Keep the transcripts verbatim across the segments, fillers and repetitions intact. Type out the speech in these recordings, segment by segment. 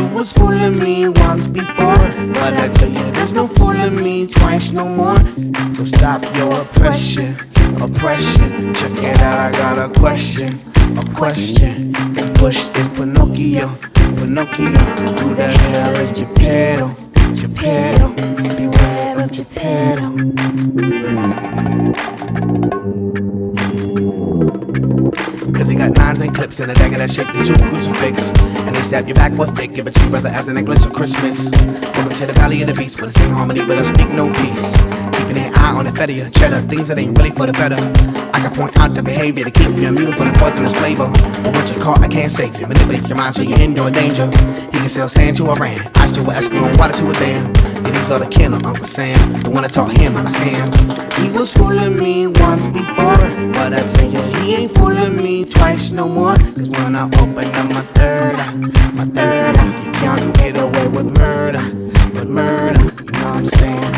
You was fooling me once before, but I tell you there's no fooling me twice no more. So stop your oppression, oppression. Check it out, I got a question, a question. The bush is Pinocchio, Pinocchio. Who the hell is Geppetto, Geppetto? Beware of Geppetto. Cause he got nines and clips in a dagger that shaped into a crucifix. And they stab you back with thick, give it to your brother as a necklace of Christmas. Welcome to the valley of the beast, with the same harmony, but I speak no peace. Keeping an eye on the fetty, cheddar, things that ain't really for the better. I can point out the behavior to keep you immune from the poisonous flavor. But once you're caught, I can't save you. Manipulate your mind so you're in your danger. He can sell sand to Iran, ice to an Eskimo, water to a dam. Yeah, these are the killer, Uncle Sam, the one that taught him how to scam. He was fooling me once before, but I tell you he ain't fooling me twice no more. Cause when I open up my third eye, my third eye, you can't get away with murder, with murder, you know what I'm saying?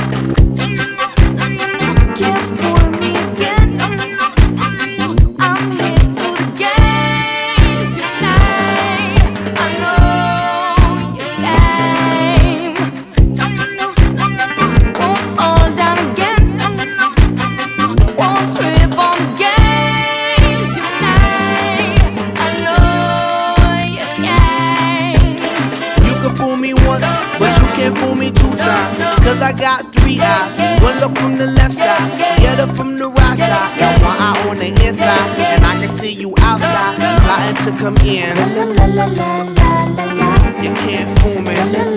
Can't fool me again. No, no, no, no, no, no. I'm here to the games you play. I know your game. No, no, no, no, no, no. Won't fall down again. No, no, no, no, no, no. Won't trip on the games you play. I know your game. You can fool me once, but you can't fool me two times. Cause I got three eyes, one look from the left side, the other from the right side. Got one eye on the inside, and I can see you outside, plotting to come in. You can't fool me,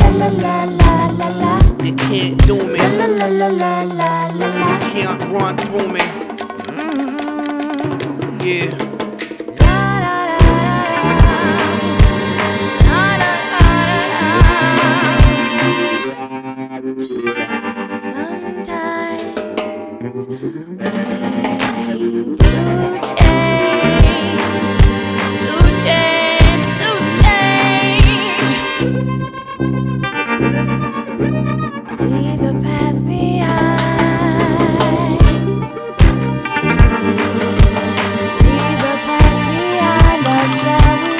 you can't do me, you can't run through me. Yeah. Leave the past behind. Leave the past behind us, shall we?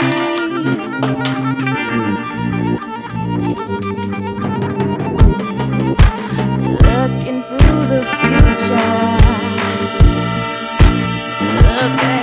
Look into the future. Look at